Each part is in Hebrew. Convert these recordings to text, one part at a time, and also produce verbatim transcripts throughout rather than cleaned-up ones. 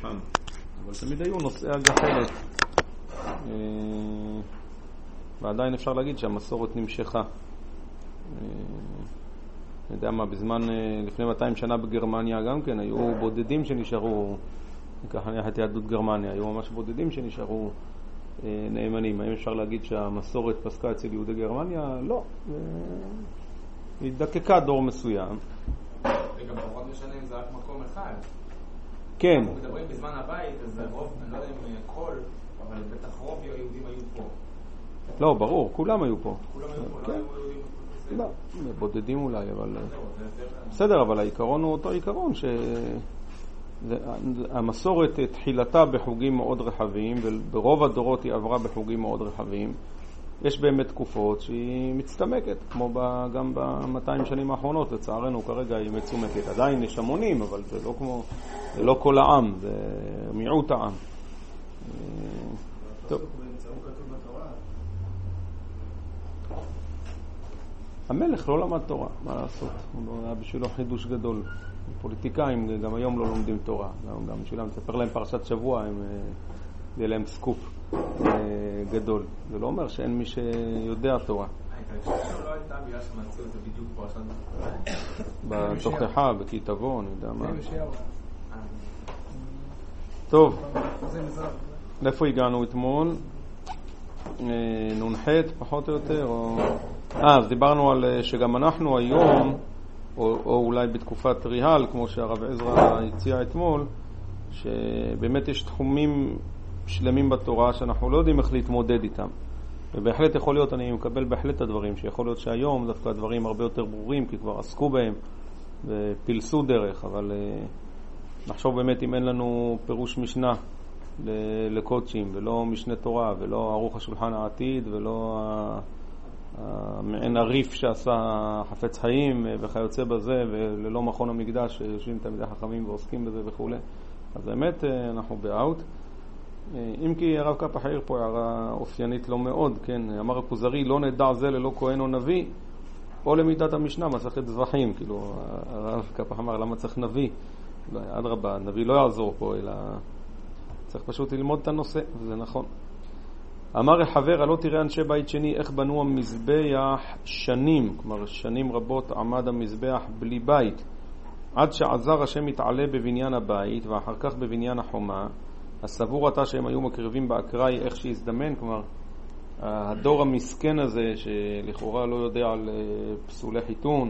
חם, אבל תמיד היו נושאי הגחלת. ועדיין אפשר להגיד שהמסורת נמשכה. אני יודע מה, בזמן, לפני מאתיים שנה בגרמניה גם כן, היו בודדים שנשארו, ככה נייחת יהדות גרמניה, היו ממש בודדים שנשארו נאמנים. האם אפשר להגיד שהמסורת פסקה אצל יהודי גרמניה? לא. היא דקקה דור מסוים. וגם פחות משנה אם זה רק מקום אחד. כן. אנחנו מדברים בזמן הבית, אז רוב, אני לא יודע אם כל, אבל בטח רוב היהודים היו פה. לא, ברור, כולם היו פה. כולם היו פה, לא היו יהודים פה. לא, בודדים אולי, אבל... בסדר, אבל העיקרון הוא אותו עיקרון, שהמסורת תחילתה בחוגים מאוד רחבים, וברוב הדורות היא עברה בחוגים מאוד רחבים. יש באמת תקופות שהיא מצטמקת, כמו גם ב-מאתיים שנים האחרונות, לצערנו כרגע היא מצומקת. עדיין יש המונים, אבל זה לא כמו, זה לא כל העם, זה מיעוט העם. טוב. המלך לא למד תורה, מה לעשות? הוא היה בשבילו חידוש גדול. פוליטיקאים גם היום לא לומדים תורה. גם בשבילם תספר להם פרשת שבוע, הם יהיה להם סקופ גדול. זה לא אומר שאין מי שיודע תורה. אני חושב שלא הייתה בגלל שמצאו את זה בדיוק פרשת בתוכחה, בכתבו, אני יודע מה. טוב, לאיפה הגענו אתמול? נונחת פחות או יותר? אה, אז דיברנו על שגם אנחנו היום, או, או אולי בתקופת ריהל, כמו שהרב עזרא הציע אתמול, שבאמת יש תחומים שלמים בתורה שאנחנו לא יודעים איך להתמודד איתם. ובהחלט יכול להיות, אני מקבל בהחלט הדברים, שיכול להיות שהיום דווקא הדברים הרבה יותר ברורים, כי כבר עסקו בהם ופילסו דרך, אבל נחשוב באמת אם אין לנו פירוש משנה לקודשים, ולא משנה תורה, ולא ערוך השולחן העתיד, ולא מעין הריף שעשה חפץ חיים וכיוצא בזה, וללא מכון המקדש שיושבים תלמידי חכמים ועוסקים בזה וכו'. אז באמת אנחנו באוט. אם כי הרב קפח העיר פה הערה אופיינית לא מאוד, כן, אמר הכוזרי, לא נדע זה ללא כהן או נביא, או למידת המשנה, מסכת זבחים, כאילו, הרב קפח אמר, למה צריך נביא? אדרבה, נביא לא יעזור פה, אלא צריך פשוט ללמוד את הנושא, וזה נכון. אמר החבר, הלא תראה אנשי בית שני, איך בנו המזבח שנים, כלומר שנים רבות עמד המזבח בלי בית, עד שעזר השם מתעלה בבניין הבית, ואחר כך בבניין החומה, הסבור אתה שהם היו מקריבים באקראי איך שהזדמן, כלומר, הדור המסכן הזה, שלכאורה לא יודע על פסולי חיתון,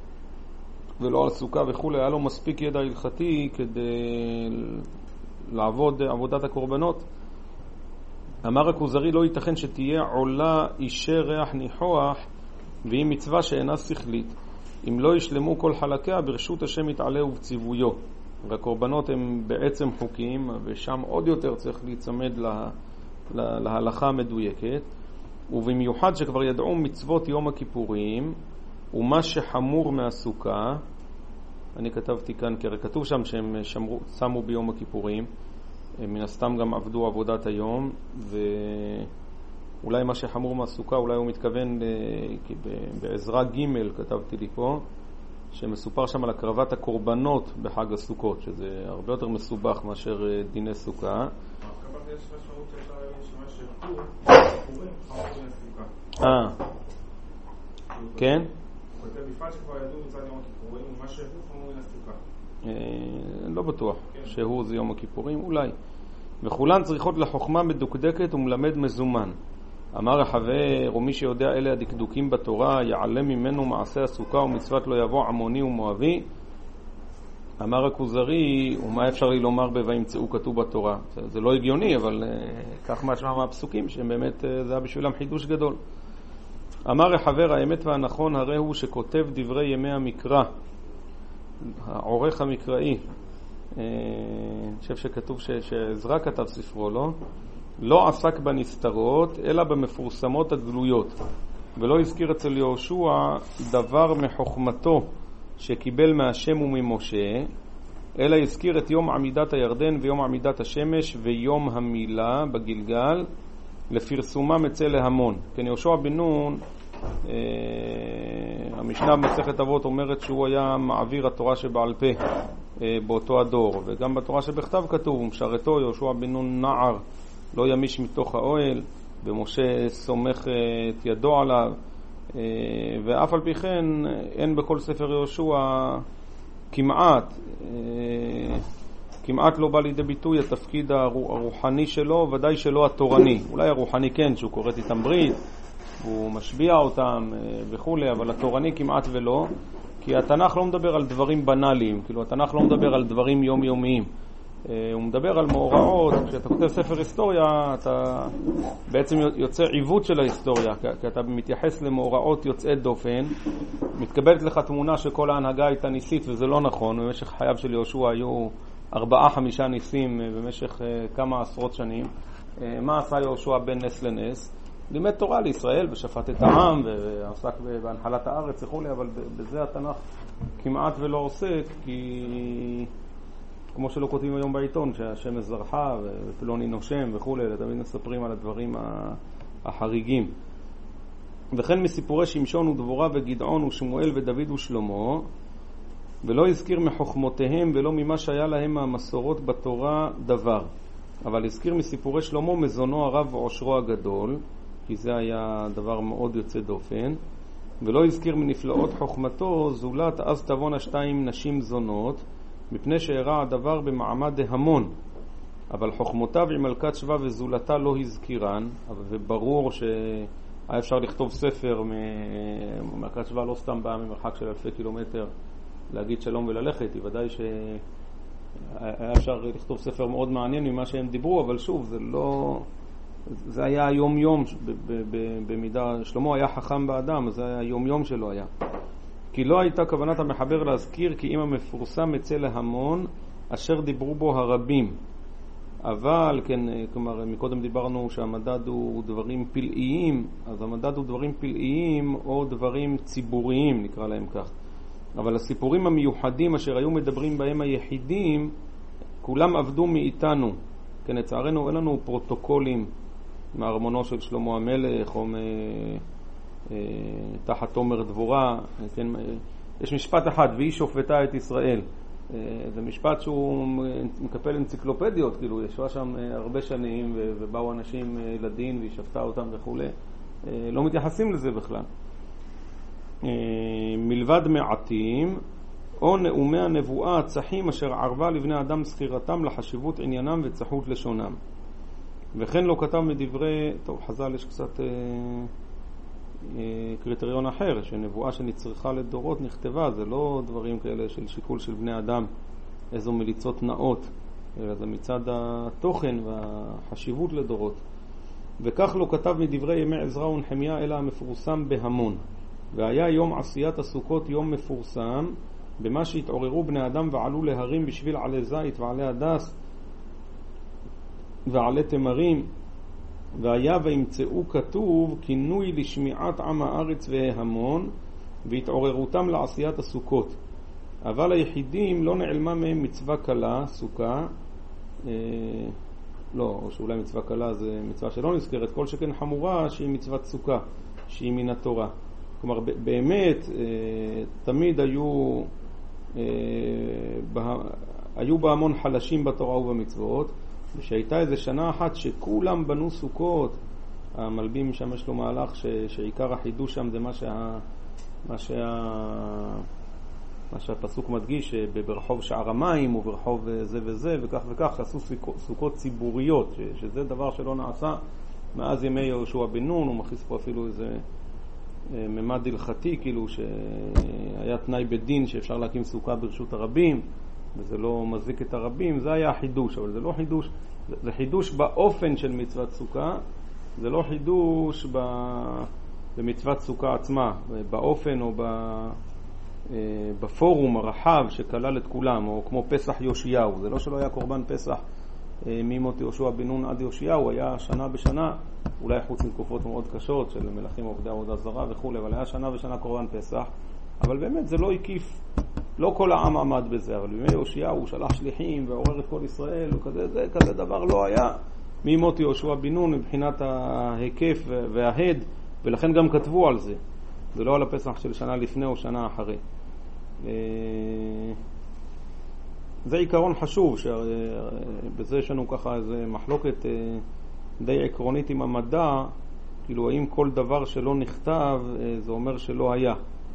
ולא על סוכה וכו', היה לו מספיק ידע הלכתי כדי לעבוד עבודת הקורבנות. אמר הכוזרי, לא ייתכן שתהיה עולה אישי ריח ניחוח, והיא מצווה שאינה שכלית. אם לא ישלמו כל חלקיה, ברשות השם יתעלה ובציוויו. והקורבנות הם בעצם חוקיים, ושם עוד יותר צריך להיצמד לה, לה, להלכה המדויקת. ובמיוחד שכבר ידעו מצוות יום הכיפורים, ומה שחמור מהסוכה, אני כתבתי כאן, כי כתוב שם שהם שמרו, שמו ביום הכיפורים, מן הסתם גם עבדו עבודת היום, ואולי מה שחמור מהסוכה, אולי הוא מתכוון, כי בעזרה ג' כתבתי לי פה, שמסופר שם על הקרבת הקורבנות בחג הסוכות, שזה הרבה יותר מסובך מאשר דיני סוכה. בקרבת יש משמעות שאפשר להבין שמה שחמור, כיפורים, חמור מהסוכה. אה, כן? הוא כותב בפרט שכבר ידעו מצד יום הכיפורים, ומה שהוא חמור מהסוכה. לא בטוח שהוא זה יום הכיפורים, אולי. וכולן צריכות לחוכמה מדוקדקת ומלמד מזומן. אמר החבר, ומי שיודע אלה הדקדוקים בתורה, יעלם ממנו מעשה הסוכה ומצוות לא יבוא עמוני ומואבי. אמר הכוזרי, ומה אפשר לי לומר ב"וימצאו" כתוב בתורה? זה, זה לא הגיוני, אבל uh, כך משמע מהפסוקים, שהם באמת, uh, זה היה בשבילם חידוש גדול. אמר החבר, האמת והנכון הרי הוא שכותב דברי ימי המקרא, העורך המקראי, אני חושב שכתוב שעזרא כתב ספרו, לא? לא עסק בנסתרות, אלא במפורסמות הגלויות. ולא הזכיר אצל יהושע דבר מחוכמתו שקיבל מהשם וממשה, אלא הזכיר את יום עמידת הירדן ויום עמידת השמש ויום המילה בגלגל, לפרסומם אצל להמון. כן, יהושע בן נון, אה, המשנה במסכת אבות אומרת שהוא היה מעביר התורה שבעל פה, באותו הדור. וגם בתורה שבכתב כתוב, משרתו יהושע בן נון נער לא ימיש מתוך האוהל, ומשה סומך את ידו עליו. ואף על פי כן אין בכל ספר יהושע כמעט כמעט לא בא לידי ביטוי התפקיד הרוחני שלו, ודאי שלא התורני. אולי הרוחני כן, שהוא קוראת איתם ברית, הוא משביע אותם וכו', אבל התורני כמעט ולא, כי התנ"ך לא מדבר על דברים בנאליים, כאילו התנ"ך לא מדבר על דברים יומיומיים. הוא מדבר על מאורעות. כשאתה כותב ספר היסטוריה, אתה בעצם יוצא עיוות של ההיסטוריה, כי אתה מתייחס למאורעות יוצאי דופן. מתקבלת לך תמונה שכל ההנהגה הייתה ניסית, וזה לא נכון. במשך חייו של יהושע היו ארבעה חמישה ניסים במשך כמה עשרות שנים. מה עשה יהושע בין נס לנס? לימד תורה לישראל ושפט את העם ועסק בהנחלת הארץ וכו', אבל בזה התנ"ך כמעט ולא עוסק, כי כמו שלא כותבים היום בעיתון שהשמש זרחה ופלוני נושם וכו', תמיד מספרים על הדברים החריגים. וכן מסיפורי שמשון ודבורה וגדעון ושמואל ודוד ושלמה, ולא הזכיר מחוכמותיהם ולא ממה שהיה להם מהמסורות בתורה דבר, אבל הזכיר מסיפורי שלמה מזונו הרב ועושרו הגדול, כי זה היה דבר מאוד יוצא דופן. ולא הזכיר מנפלאות חוכמתו זולת אז תבונה שתיים נשים זונות, מפני שהרע הדבר במעמד דהמון, אבל חוכמותיו עם מלכת שבא וזולתה לא הזכירן. וברור שהיה אפשר לכתוב ספר, מלכת שבא לא סתם באה ממרחק של אלפי קילומטר להגיד שלום וללכת, היא ודאי שהיה אפשר לכתוב ספר מאוד מעניין ממה שהם דיברו, אבל שוב, זה לא, זה היה היום יום במידה. שלמה היה חכם באדם, זה היה היום יום שלו היה. כי לא הייתה כוונת המחבר להזכיר כי אם המפורסם מצא להמון אשר דיברו בו הרבים. אבל כן, כלומר, מקודם דיברנו שהמדד הוא דברים פלאיים, אז המדד הוא דברים פלאיים או דברים ציבוריים, נקרא להם כך. אבל הסיפורים המיוחדים אשר היו מדברים בהם היחידים, כולם עבדו מאיתנו. כן, לצערנו אין לנו פרוטוקולים מארמונו של שלמה המלך או תחת תומר דבורה. כן, יש משפט אחד, והיא שופטה את ישראל. זה משפט שהוא מקפל אנציקלופדיות, כאילו ישבה שם הרבה שנים ובאו אנשים לדין והיא שפטה אותם וכו'. לא מתייחסים לזה בכלל. מלבד מעטים או נאומי הנבואה הצחים אשר ערבה לבני אדם סחירתם לחשיבות עניינם וצחות לשונם. וכן לא כתב מדברי, טוב, חז"ל יש קצת אה, אה, קריטריון אחר, שנבואה שנצריכה לדורות נכתבה, זה לא דברים כאלה של שיקול של בני אדם, איזו מליצות נאות, אלא זה מצד התוכן והחשיבות לדורות. וכך לא כתב מדברי ימי עזרא ונחמיה אלא המפורסם בהמון. והיה יום עשיית הסוכות יום מפורסם, במה שהתעוררו בני אדם ועלו להרים בשביל עלי זית ועלי הדס ועלי תמרים. והיה וימצאו כתוב כינוי לשמיעת עם הארץ והמון והתעוררותם לעשיית הסוכות. אבל היחידים לא נעלמה מהם מצווה קלה, סוכה, אה, לא, או שאולי מצווה קלה זה מצווה שלא נזכרת, כל שכן חמורה שהיא מצוות סוכה, שהיא מן התורה. כלומר, באמת, תמיד היו, היו בהמון חלשים בתורה ובמצוות, ושהייתה איזו שנה אחת שכולם בנו סוכות. המלבים שם יש לו מהלך ש, שעיקר החידוש שם זה מה, שה, מה, שה, מה שהפסוק מדגיש, ברחוב שער המים וברחוב זה וזה וכך וכך, שעשו סוכות ציבוריות, ש, שזה דבר שלא נעשה מאז ימי יהושע בן נון. הוא מכניס פה אפילו איזה ממד הלכתי, כאילו שהיה תנאי בדין שאפשר להקים סוכה ברשות הרבים, וזה לא מזיק את הרבים. זה היה חידוש, אבל זה לא חידוש, זה חידוש באופן של מצוות סוכה, זה לא חידוש במצוות סוכה עצמה, באופן או בפורום הרחב שכלל את כולם, או כמו פסח יאשיהו. זה לא שלא היה קורבן פסח ממות יהושע בן נון עד יאשיהו, היה שנה בשנה, אולי חוץ מתקופות מאוד קשות של מלכים עובדי עבודה זרה וכו', אבל היה שנה בשנה קורבן פסח. אבל באמת זה לא הקיף, לא כל העם עמד בזה, אבל בימי יאשיהו הוא שלח שליחים ועורר את כל ישראל, וכזה, זה, כזה דבר לא היה ממות יהושע בן נון מבחינת ההיקף וההד, ולכן גם כתבו על זה. זה לא על הפסח של שנה לפני או שנה אחרי. זה עיקרון חשוב, שבזה יש לנו ככה איזה מחלוקת די עקרונית עם המדע, כאילו האם כל דבר שלא נכתב זה אומר שלא היה.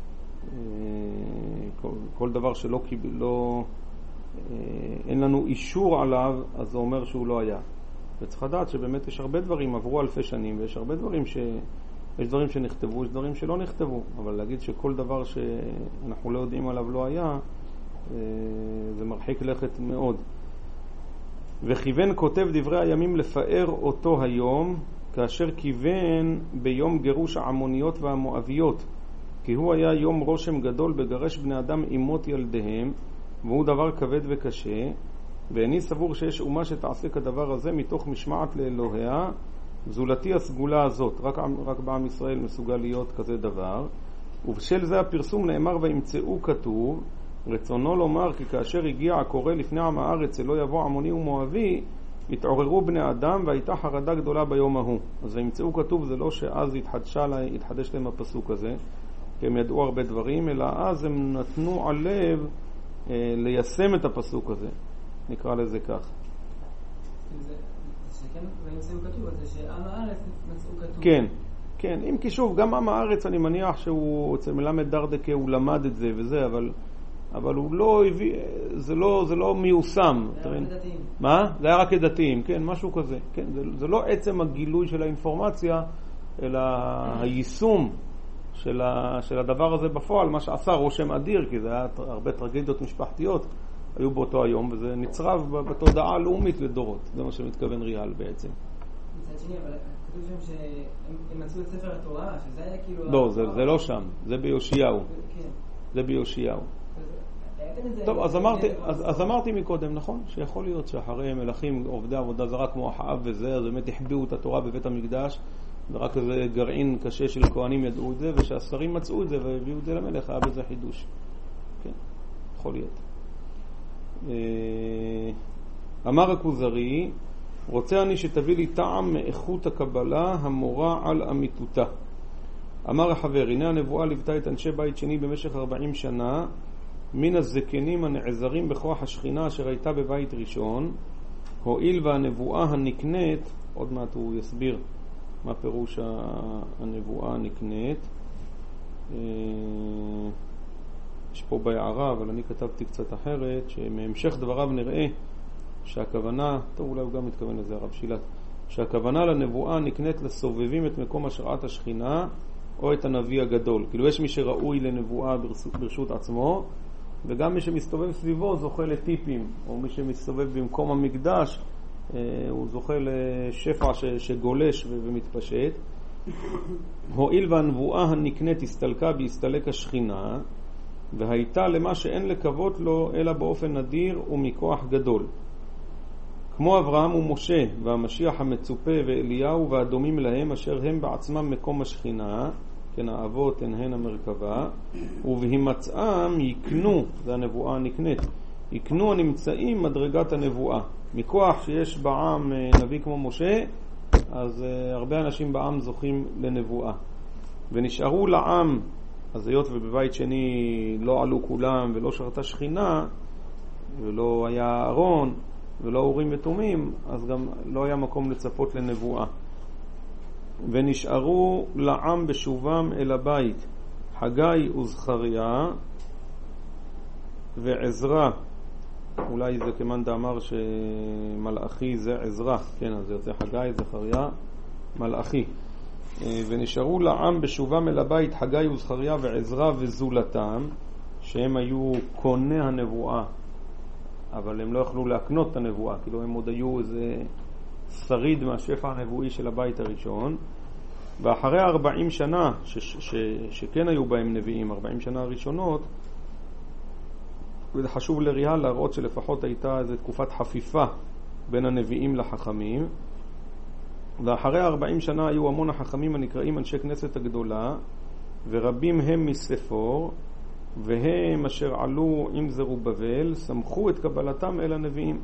כל, כל דבר שלא לא, אין לנו אישור עליו, אז זה אומר שהוא לא היה. וצריך לדעת שבאמת יש הרבה דברים, עברו אלפי שנים, ויש הרבה דברים ש... יש דברים שנכתבו, יש דברים שלא נכתבו, אבל להגיד שכל דבר שאנחנו לא יודעים עליו לא היה, זה מרחיק לכת מאוד. וכיוון כותב דברי הימים לפאר אותו היום, כאשר כיוון ביום גירוש העמוניות והמואביות, כי הוא היה יום רושם גדול בגרש בני אדם אימות ילדיהם, והוא דבר כבד וקשה, ואני סבור שיש אומה שתעשה כדבר הזה מתוך משמעת לאלוהיה, זולתי הסגולה הזאת, רק, רק בעם ישראל מסוגל להיות כזה דבר. ובשל זה הפרסום נאמר וימצאו כתוב, רצונו לומר כי כאשר הגיע הקורא לפני עם הארץ שלא יבוא עמוני ומואבי, התעוררו בני אדם והייתה חרדה גדולה ביום ההוא. אז וימצאו כתוב זה לא שאז התחדשה, התחדש להם הפסוק הזה, כי הם ידעו הרבה דברים, אלא אז הם נתנו על לב אה, ליישם את הפסוק הזה, נקרא לזה כך. שכן וימצאו כתוב, אז זה שעם הארץ מצאו כתוב. כן, כן, אם כי שוב, גם עם הארץ אני מניח שהוא, אצל מלמד דרדקה הוא למד את זה וזה, אבל אבל הוא לא הביא, זה לא, זה לא מיושם. זה היה רק לדתיים. מה? זה היה רק לדתיים, כן, משהו כזה. כן, זה, זה לא עצם הגילוי של האינפורמציה, אלא היישום של, ה, של הדבר הזה בפועל, מה שעשה רושם אדיר, כי זה היה הרבה טרגדיות משפחתיות, היו באותו היום, וזה נצרב בתודעה הלאומית לדורות. זה מה שמתכוון ריאל בעצם. מצד שני, אבל כתוב שם שהם מצאו את ספר התורה, שזה היה כאילו... לא, זה, זה לא שם, זה ביושיהו. כן. זה ביושיהו. טוב, אז אמרתי, אז, אז אמרתי מקודם, נכון? שיכול להיות שאחרי מלכים עובדי עבודה זרה כמו אחאב וזה, אז באמת החביאו את התורה בבית המקדש, ורק איזה גרעין קשה של כהנים ידעו את זה, ושהשרים מצאו את זה והביאו את זה למלך, היה בזה חידוש. כן, יכול להיות. אמר הכוזרי, רוצה אני שתביא לי טעם מאיכות הקבלה המורה על אמיתותה. אמר החבר, הנה הנבואה ליוותה את אנשי בית שני במשך ארבעים שנה, מן הזקנים הנעזרים בכוח השכינה אשר הייתה בבית ראשון, הועיל והנבואה הנקנית, עוד מעט הוא יסביר מה פירוש הנבואה הנקנית. יש פה בהערה, אבל אני כתבתי קצת אחרת, שמהמשך דבריו נראה שהכוונה, טוב אולי הוא גם מתכוון לזה הרב שילת, שהכוונה לנבואה נקנית לסובבים את מקום השראת השכינה או את הנביא הגדול. כאילו יש מי שראוי לנבואה ברשות עצמו, וגם מי שמסתובב סביבו זוכה לטיפים, או מי שמסתובב במקום המקדש הוא זוכה לשפע שגולש ומתפשט. הועיל והנבואה הנקנית הסתלקה בהסתלק השכינה, והייתה למה שאין לקוות לו אלא באופן נדיר ומכוח גדול, כמו אברהם ומשה והמשיח המצופה ואליהו והדומים להם, אשר הם בעצמם מקום השכינה, כן, האבות הן הן המרכבה, ובהימצאם יקנו, זה הנבואה הנקנית, יקנו הנמצאים מדרגת הנבואה. מכוח שיש בעם נביא כמו משה, אז הרבה אנשים בעם זוכים לנבואה. ונשארו לעם, אז היות ובבית שני לא עלו כולם ולא שרתה שכינה, ולא היה ארון, ולא אורים ותומים, אז גם לא היה מקום לצפות לנבואה. ונשארו לעם בשובם אל הבית חגי וזכריה ועזרא, אולי זה כמאן דאמר שמלאכי זה עזרא, כן, אז זה יוצא חגי, זכריה, מלאכי. ונשארו לעם בשובם אל הבית חגי וזכריה ועזרא וזולתם, שהם היו קוני הנבואה, אבל הם לא יכלו להקנות את הנבואה, כאילו הם עוד היו איזה שריד מהשפע הנבואי של הבית הראשון. ואחרי ארבעים שנה ש- ש- ש- שכן היו בהם נביאים, ארבעים שנה הראשונות, וזה חשוב לריאל להראות שלפחות הייתה איזו תקופת חפיפה בין הנביאים לחכמים. ואחרי ארבעים שנה היו המון החכמים הנקראים אנשי כנסת הגדולה, ורבים הם מספור, והם אשר עלו עם זרובבל סמכו את קבלתם אל הנביאים.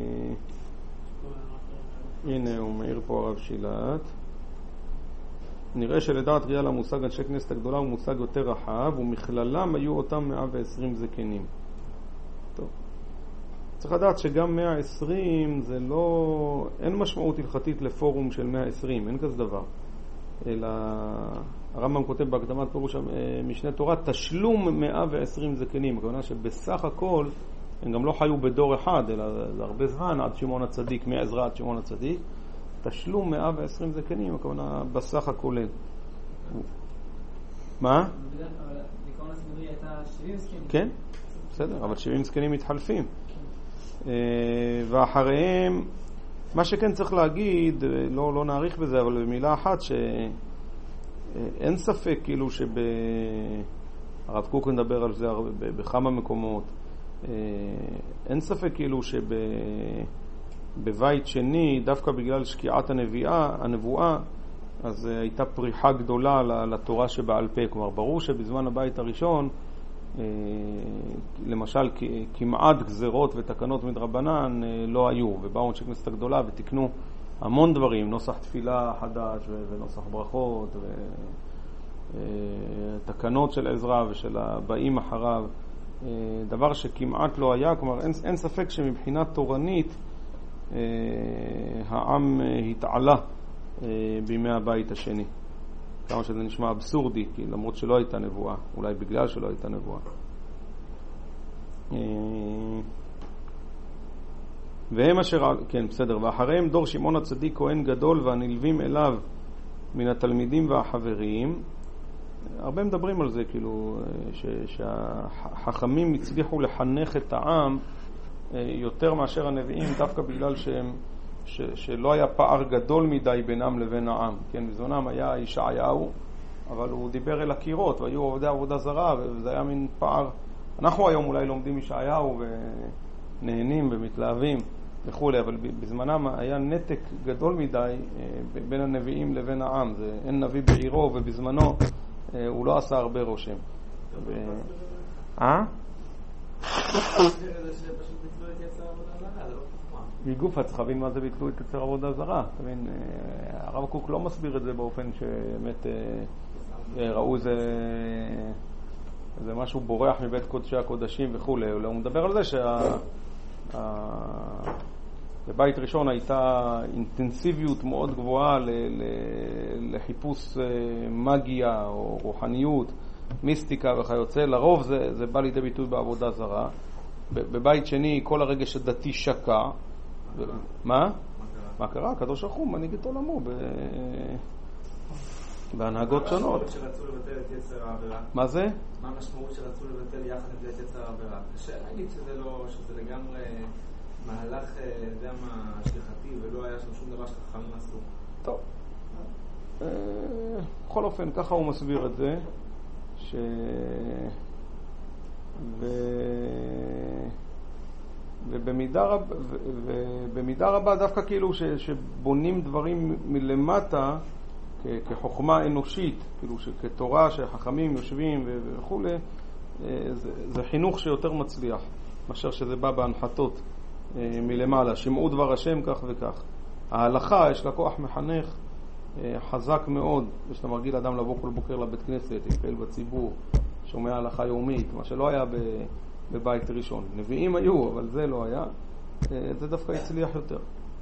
הנה הוא מעיר פה הרב שילת. נראה שלדעת ריאל המושג אנשי כנסת הגדולה הוא מושג יותר רחב, ומכללם היו אותם מאה ועשרים זקנים. טוב. צריך לדעת שגם מאה ועשרים זה לא, אין משמעות הלכתית לפורום של מאה ועשרים, אין כזה דבר. אלא הרמב"ם כותב בהקדמת פירוש משנה תורה, תשלום מאה ועשרים זקנים. הכוונה שבסך הכל הם גם לא חיו בדור אחד, אלא זה הרבה זמן עד שמעון הצדיק, מעזרא עד שמעון הצדיק. תשלום מאה ועשרים זקנים, הכוונה בסך הכולל. מה? אבל בעיקרון הסידורי הייתה שבעים זקנים. כן, בסדר, אבל שבעים זקנים מתחלפים. ואחריהם, מה שכן צריך להגיד, לא, לא נעריך בזה, אבל במילה אחת, שאין ספק כאילו שב... הרב קוק נדבר על זה בכמה מקומות, אין ספק כאילו שבבית שני, דווקא בגלל שקיעת הנביאה, הנבואה, אז הייתה פריחה גדולה לתורה שבעל פה. כלומר, ברור שבזמן הבית הראשון, למשל כמעט גזרות ותקנות מדרבנן לא היו, ובאו אנשי כנסת הגדולה ותקנו המון דברים, נוסח תפילה חדש ונוסח ברכות ותקנות של עזרא ושל הבאים אחריו, דבר שכמעט לא היה. כלומר, אין, אין ספק שמבחינה תורנית העם התעלה בימי הבית השני, כמה שזה נשמע אבסורדי, כי למרות שלא הייתה נבואה, אולי בגלל שלא הייתה נבואה. והם אשר, כן, בסדר, ואחריהם דור שמעון הצדיק כהן גדול והנלווים אליו מן התלמידים והחברים. הרבה מדברים על זה, כאילו, ש, שהחכמים הצליחו לחנך את העם יותר מאשר הנביאים, דווקא בגלל שהם ש, שלא היה פער גדול מדי בינם לבין העם. כן, בזמנם היה ישעיהו, אבל הוא דיבר אל הקירות, והיו עובדי עבודה זרה, וזה היה מין פער. אנחנו היום אולי לומדים ישעיהו ונהנים ומתלהבים וכו', אבל בזמנם היה נתק גדול מדי בין הנביאים לבין העם. זה, אין נביא בעירו, ובזמנו הוא לא עשה הרבה רושם. ו... אה? מגוף צריך להבין מה זה ביטלו את יצר עבודה זרה. תבין, הרב קוק לא מסביר את זה באופן שבאמת ראו זה, זה משהו בורח מבית קודשי הקודשים וכו'. הוא מדבר על זה שבבית ראשון הייתה אינטנסיביות מאוד גבוהה לחיפוש מגיה או רוחניות, מיסטיקה וכיוצא. לרוב זה, זה בא לידי ביטוי בעבודה זרה. בבית שני כל הרגש הדתי שקע. מה? מה קרה? הקדוש ברוך הוא מנהיג את עולמו בהנהגות שונות. מה המשמעות שרצו לבטל את יצר העבירה? מה זה? מה המשמעות שרצו לבטל יחד את יצר העבירה? קשה להגיד שזה לא, שזה לגמרי מהלך, יודע מה, שליחתי, ולא היה שם שום דבר שחכמים עשו. טוב. בכל אופן, ככה הוא מסביר את זה, ש... ו... ובמידה רב... ובמידה רבה דווקא כאילו ש... שבונים דברים מלמטה כ... כחוכמה אנושית, כאילו שכתורה שחכמים יושבים ו... וכו', זה... זה חינוך שיותר מצליח מאשר שזה בא בהנחתות מלמעלה. שמעו דבר השם כך וכך. ההלכה יש לה כוח מחנך חזק מאוד, יש לה מרגיל אדם לבוא כל בוקר לבית כנסת, להתפעל בציבור, שומע הלכה יומית, מה שלא היה בבית ראשון. נביאים היו, אבל זה לא היה. זה דווקא הצליח יותר.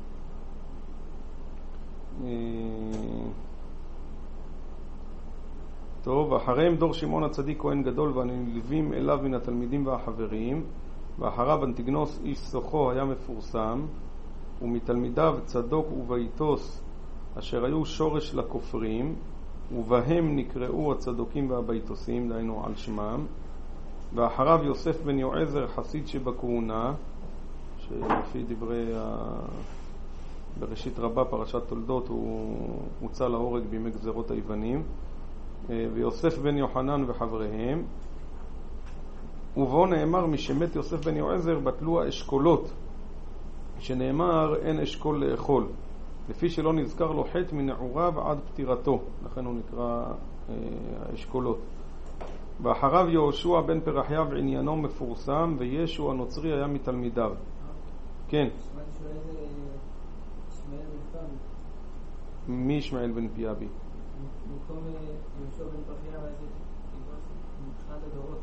טוב, אחריהם דור שמעון הצדיק כהן גדול והנלווים אליו מן התלמידים והחברים, ואחריו אנטיגנוס איש סוחו היה מפורסם, ומתלמידיו צדוק ובייטוס אשר היו שורש לכופרים, ובהם נקראו הצדוקים והבייטוסים, דהיינו על שמם. ואחריו יוסף בן יועזר חסיד שבכהונה, שלפי דברי ה... בראשית רבה פרשת תולדות הוא הוצא להורג בימי גזרות היוונים, ויוסף בן יוחנן וחבריהם. ובו נאמר משמת יוסף בן יועזר בטלו האשכולות, שנאמר אין אשכול לאכול, לפי שלא נזכר לו חטא מנעוריו עד פטירתו, לכן הוא נקרא אה, האשכולות. ואחריו יהושע בן פרחיה ועניינו מפורסם, וישו הנוצרי היה מתלמידיו. כן. מי ישמעאל בן פיאבי? במקום יהושע בן פרחיה, ואז מבחינת הדורות.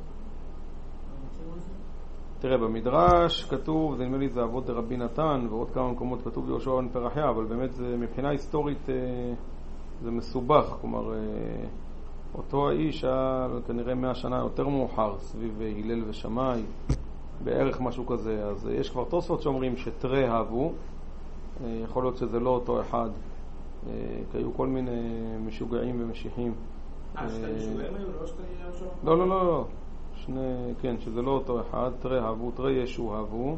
תראה, במדרש כתוב, זה נדמה לי זה אבות דרבי נתן, ועוד כמה מקומות כתוב יהושע בן פרחיה, אבל באמת זה, מבחינה היסטורית זה מסובך, כלומר אותו האיש היה כנראה מאה שנה יותר מאוחר, סביב הלל ושמאי, בערך משהו כזה. אז יש כבר תוספות שאומרים שתרי אהבו, יכול להיות שזה לא אותו אחד, כי היו כל מיני משוגעים ומשיחים. אה, שתי משוגעים היו? לא שתי יהושע? לא, לא, לא, לא. שני, כן, שזה לא אותו אחד, תרי אהבו, תרי ישו אהבו.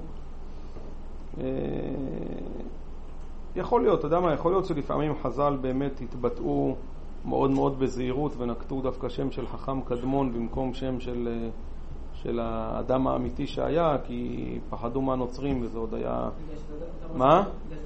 יכול להיות, אתה יודע מה, יכול להיות שלפעמים חז"ל באמת התבטאו מאוד מאוד בזהירות ונקטו דווקא שם של חכם קדמון במקום שם של, של האדם האמיתי שהיה, כי פחדו מהנוצרים וזה עוד היה... מה?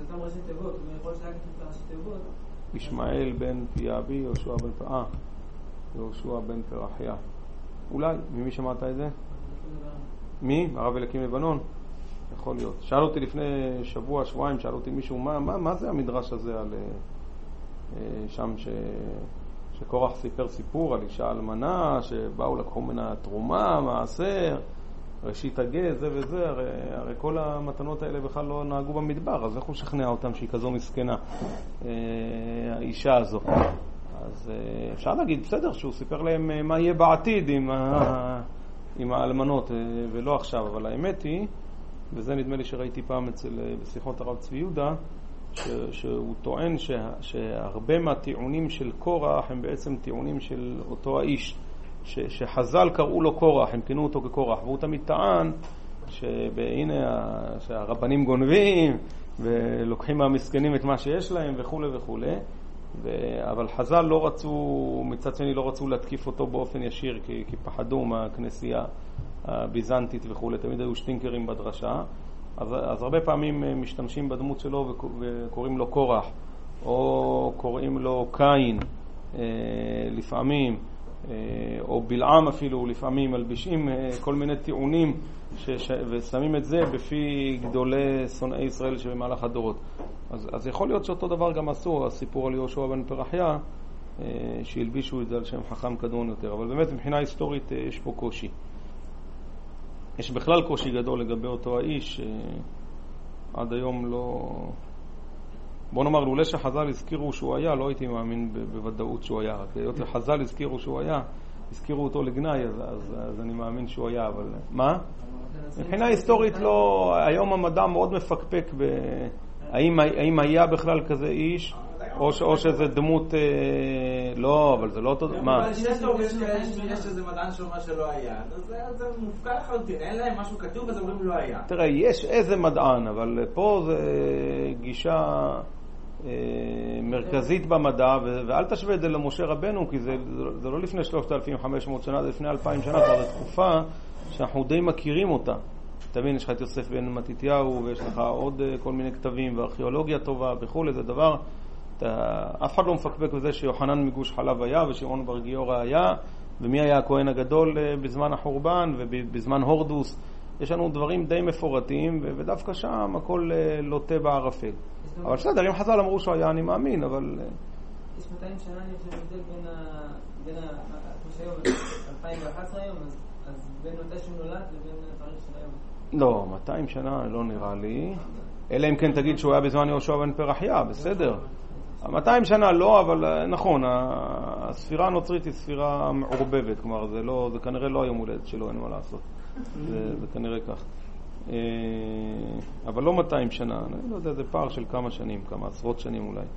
ישמעאל בן פיאבי, יהושע בן פרחיה. יהושע בן פרחיה. אולי, ממי שמעת את זה? מי? הרב אליקים לבנון? יכול להיות. שאל אותי לפני שבוע, שבועיים, שאל אותי מישהו, מה, מה, מה זה המדרש הזה על שם ש... שקורח סיפר סיפור על אישה אלמנה, שבאו לקחו ממנה תרומה, מעשר, ראשית הגז, זה וזה, הרי, הרי כל המתנות האלה בכלל לא נהגו במדבר, אז איך הוא שכנע אותם שהיא כזו מסכנה, האישה הזו? אז אפשר להגיד, בסדר, שהוא סיפר להם מה יהיה בעתיד עם, ה... עם האלמנות, ולא עכשיו, אבל האמת היא, וזה נדמה לי שראיתי פעם אצל, בשיחות הרב צבי יהודה, ש... שהוא טוען ש... שהרבה מהטיעונים של קורח הם בעצם טיעונים של אותו האיש, ש... שחז"ל קראו לו קורח, הם כינו אותו כקורח, והוא תמיד טען שהנה שהרבנים גונבים ולוקחים מהמסכנים את מה שיש להם וכו' וכו'. ו... אבל חז"ל לא רצו, מצד שני לא רצו להתקיף אותו באופן ישיר, כי, כי פחדו מהכנסייה הביזנטית וכו'. תמיד היו שטינקרים בדרשה. אז, אז הרבה פעמים משתמשים בדמות שלו וקוראים לו קורח, או קוראים לו קין לפעמים, או בלעם אפילו לפעמים, מלבישים כל מיני טיעונים ש, ש, ושמים את זה בפי גדולי שונאי ישראל שבמהלך הדורות. אז, אז יכול להיות שאותו דבר גם עשו, הסיפור על יהושע בן פרחיה, שהלבישו את זה על שם חכם קדמון יותר. אבל באמת מבחינה היסטורית יש פה קושי. יש בכלל קושי גדול לגבי אותו האיש, עד היום לא... בוא נאמר, לולא שחז"ל הזכירו שהוא היה, לא הייתי מאמין בוודאות שהוא היה. רק היות שחז"ל הזכירו שהוא היה, הזכירו אותו לגנאי, אז, אז, אז אני מאמין שהוא היה, אבל... מה? מבחינה היסטורית לא... היום המדע מאוד מפקפק ב... האם, האם היה בכלל כזה איש, או, ש, או שזה דמות... אה, לא, אבל זה לא אותו... מה? יש איזה מדען שאומר שלא היה, זה מופקע לחלוטין, אין להם משהו כתוב, אז אומרים לא היה. תראה, יש איזה מדען, אבל פה זה גישה אה, מרכזית במדע, ואל תשווה את זה למשה רבנו, כי זה, זה לא לפני שלושת אלפים וחמש מאות שנה, זה לפני אלפיים שנה, כבר זו תקופה שאנחנו די מכירים אותה. תבין, יש לך את יוסף בן מתתיהו, ויש לך עוד כל מיני כתבים, וארכיאולוגיה טובה וכו'. זה דבר, אתה, אף אחד לא מפקפק בזה שיוחנן מגוש חלב היה, ושמעון בר גיורא היה, ומי היה הכהן הגדול בזמן החורבן, ובזמן הורדוס. יש לנו דברים די מפורטים, ודווקא שם הכל לוטה בערפל. אבל בסדר, אם חז"ל אמרו שהוא היה, אני מאמין, אבל... יש מאתיים שנה, אני חושב, הבדל בין ה... כמו שהיום, אלפיים ואחת עשרה היום, אז בין מתי שהוא נולד לבין התאריך של היום. לא, מאתיים שנה לא נראה לי. אלא אם כן תגיד שהוא היה בזמן יהושע בן פרחיה, בסדר. מאתיים שנה לא, אבל נכון, הספירה הנוצרית היא ספירה מעורבבת, כלומר, זה, לא, זה כנראה לא היום הולדת שלו, אין מה לעשות. זה, זה כנראה כך. אבל לא מאתיים שנה, אני לא יודע, זה פער של כמה שנים, כמה עשרות שנים אולי.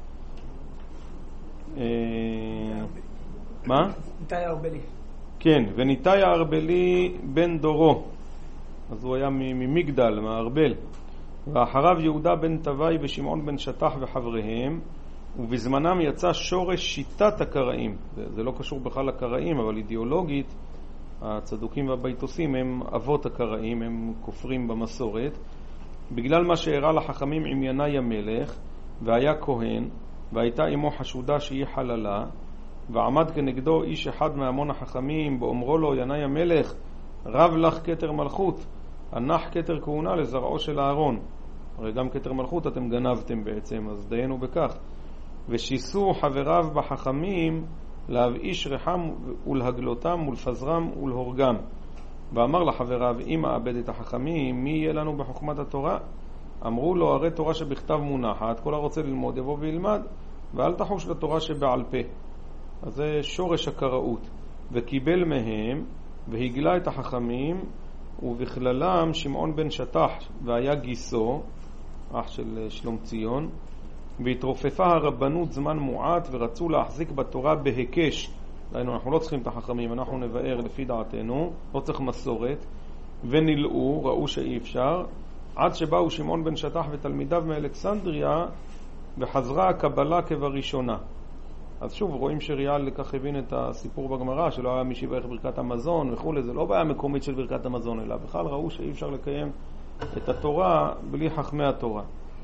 מה? ניתאי הארבלי. כן, וניתאי הארבלי בן דורו. אז הוא היה ממגדל, מהארבל. ואחריו יהודה בן תוואי ושמעון בן שטח וחבריהם, ובזמנם יצא שורש שיטת הקראים. זה, זה לא קשור בכלל לקראים, אבל אידיאולוגית, הצדוקים והביתוסים הם אבות הקראים, הם כופרים במסורת. בגלל מה שהראה לחכמים עם ינאי המלך, והיה כהן, והייתה אמו חשודה שהיא חללה, ועמד כנגדו איש אחד מהמון החכמים, באומרו לו, ינאי המלך, רב לך כתר מלכות, הנח כתר כהונה לזרעו של אהרון. הרי גם כתר מלכות אתם גנבתם בעצם, אז דיינו בכך. ושיסו חבריו בחכמים להבאיש רחם ולהגלותם ולפזרם ולהורגם. ואמר לחבריו, אם אאבד את החכמים, מי יהיה לנו בחוכמת התורה? אמרו לו, הרי תורה שבכתב מונחת, כל הרוצה ללמוד יבוא וילמד, ואל תחוש לתורה שבעל פה. אז זה שורש הקראות. וקיבל מהם והגלה את החכמים, ובכללם שמעון בן שטח והיה גיסו, אח של שלום ציון, והתרופפה הרבנות זמן מועט ורצו להחזיק בתורה בהיקש. דיינו, אנחנו לא צריכים את החכמים, אנחנו נבאר לפי דעתנו, לא צריך מסורת, ונלאו, ראו שאי אפשר, עד שבאו שמעון בן שטח ותלמידיו מאלכסנדריה, וחזרה הקבלה כבראשונה. אז שוב רואים שריאל לכך הבין את הסיפור בגמרא, שלא היה מי שיברך ברכת המזון וכו', זה לא בעיה מקומית של ברכת המזון, אלא בכלל ראו שאי אפשר לקיים את התורה בלי חכמי התורה.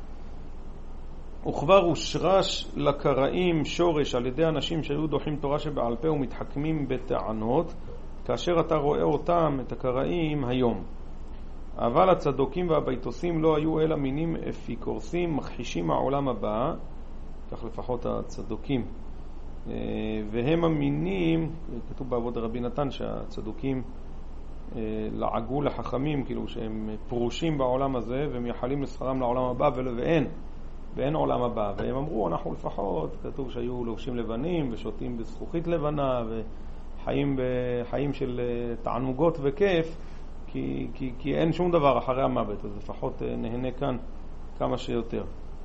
וכבר הושרש לקראים שורש על ידי אנשים שהיו דוחים תורה שבעל פה ומתחכמים בטענות, כאשר אתה רואה אותם, את הקראים, היום. אבל הצדוקים והביתוסים לא היו אלא מינים אפיקורסים, מכחישים העולם הבא, כך לפחות הצדוקים. והם המינים, כתוב בעבוד רבי נתן שהצדוקים לעגו לחכמים, כאילו שהם פרושים בעולם הזה והם יחלים לשכרם לעולם הבא, ואין, ואין עולם הבא. והם אמרו, אנחנו לפחות, כתוב שהיו לובשים לבנים ושותים בזכוכית לבנה וחיים בחיים של תענוגות וכיף, כי, כי, כי אין שום דבר אחרי המוות, אז לפחות נהנה כאן כמה שיותר.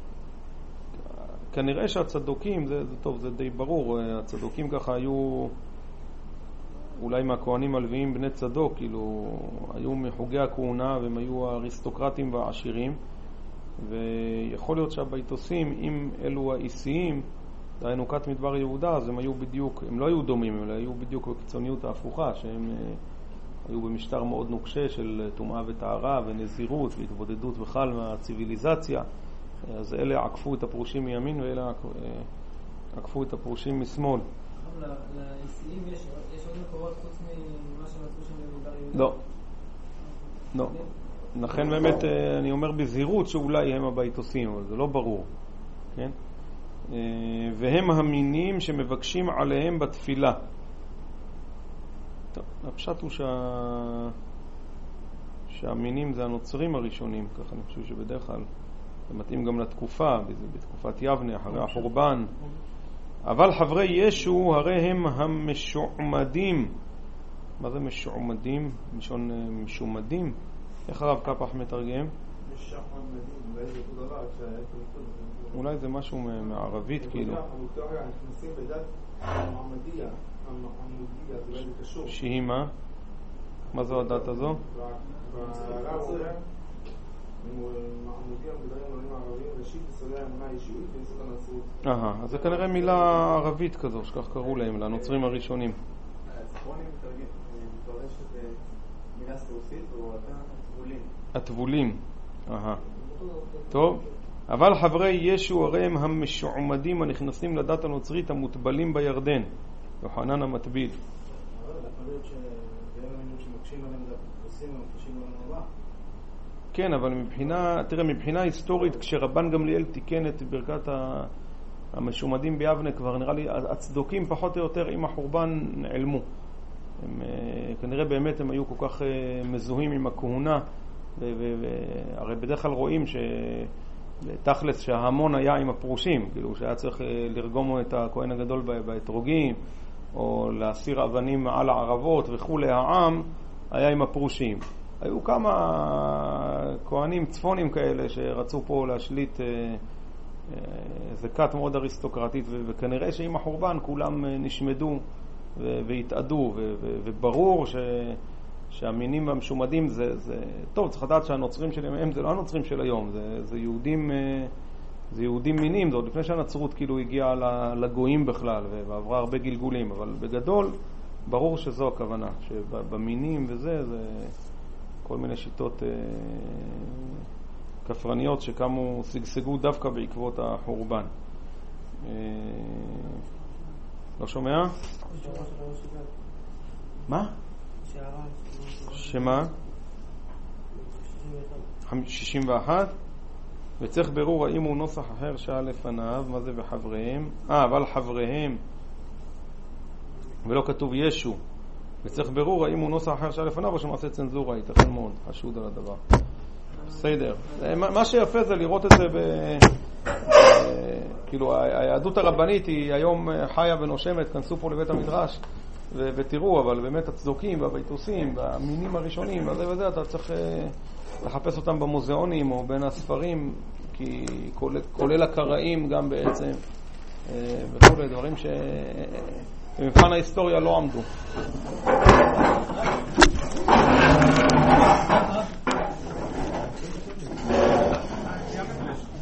כנראה שהצדוקים, זה, זה טוב, זה די ברור, הצדוקים ככה היו אולי מהכהנים הלוויים בני צדוק, כאילו היו מחוגי הכהונה והם היו האריסטוקרטים והעשירים, ויכול להיות שהביתוסים, אם אלו האיסיים, דהיינו כת מדבר יהודה, אז הם היו בדיוק, הם לא היו דומים, אלא היו בדיוק בקיצוניות ההפוכה, שהם היו במשטר מאוד נוקשה של טומאה וטהרה ונזירות והתבודדות בכלל מהציביליזציה. אז אלה עקפו את הפרושים מימין ואלה עקפו את הפרושים משמאל. לאיסיים יש עוד מקורות חוץ ממה שמצאו שם במדבר יהודה? לא. לא. לכן באמת אני אומר בזהירות שאולי הם הביתוסים, אבל זה לא ברור. כן? והם המינים שמבקשים עליהם בתפילה. טוב, הפשט הוא שה... שהמינים זה הנוצרים הראשונים, ככה אני חושב שבדרך כלל זה מתאים גם לתקופה, בתקופת יבנה, אחרי החורבן. אבל חברי ישו הרי הם המשועמדים. מה זה משועמדים? משון משומדים? איך הרב קפח מתרגם? משועמדים, אולי זה משהו מערבית כאילו. נכנסים בדת המעמדיה, המעמדיה, זה אולי זה קשור. שהיא מה? מה זו הדת הזו? בעלה אומר, מעמודיה מדברים עולים ערבים, ראשית יסודי האמונה הישועית ויסוד הנצרות. אהה, אז זה כנראה מילה ערבית כזו, שכך קראו להם, לנוצרים הראשונים. זכרוני מתפרשת מילה סרוסית, והוא אתה הטבולים. הטבולים, אהה. טוב, אבל חברי ישו הרי הם המשועמדים הנכנסים לדת הנוצרית המוטבלים בירדן. יוחנן המטביל. אבל יכול להיות שביום המינים שמקשים עליהם זה הפרוסים ומקשים עליהם הבא. כן, אבל מבחינה, תראה, מבחינה היסטורית, כשרבן גמליאל תיקן את ברכת המשומדים ביבנה, כבר נראה לי, הצדוקים פחות או יותר עם החורבן נעלמו. הם, כנראה באמת הם היו כל כך מזוהים עם הכהונה, והרי בדרך כלל רואים שתכלס שההמון היה עם הפרושים, כאילו שהיה צריך לרגום את הכהן הגדול באתרוגים, או להסיר אבנים על הערבות וכו', העם היה עם הפרושים. היו כמה כהנים צפונים כאלה שרצו פה להשליט איזה כת מאוד אריסטוקרטית, וכנראה שעם החורבן כולם נשמדו והתאדו, וברור ש... שהמינים והמשומדים זה, זה... טוב, צריך לדעת שהנוצרים של ימיהם זה לא הנוצרים של היום, זה, זה יהודים, זה יהודים מינים, זה עוד לפני שהנצרות כאילו הגיעה לגויים בכלל ועברה הרבה גלגולים, אבל בגדול ברור שזו הכוונה, שבמינים וזה, זה כל מיני שיטות אה, כפרניות שקמו, סגסגו דווקא בעקבות החורבן. אה, לא שומע? מה? שמה? שישים ואחת? וצריך ברור האם הוא נוסח אחר שהיה לפניו, מה זה וחבריהם? אה, אבל חבריהם, ולא כתוב ישו. וצריך ברור האם הוא נוסח אחר שהיה לפניו או שמעשה צנזורה, ייתכן מאוד, חשוד על הדבר. בסדר. מה שיפה זה לראות את זה ב... כאילו, היהדות הרבנית היא היום חיה ונושמת, כנסו פה לבית המדרש ו- ותראו, אבל באמת הצדוקים והביתוסים והמינים הראשונים וזה וזה, אתה צריך לחפש אותם במוזיאונים או בין הספרים, כי כולל, כולל הקראים גם בעצם וכו', דברים שבמבחן ההיסטוריה לא עמדו.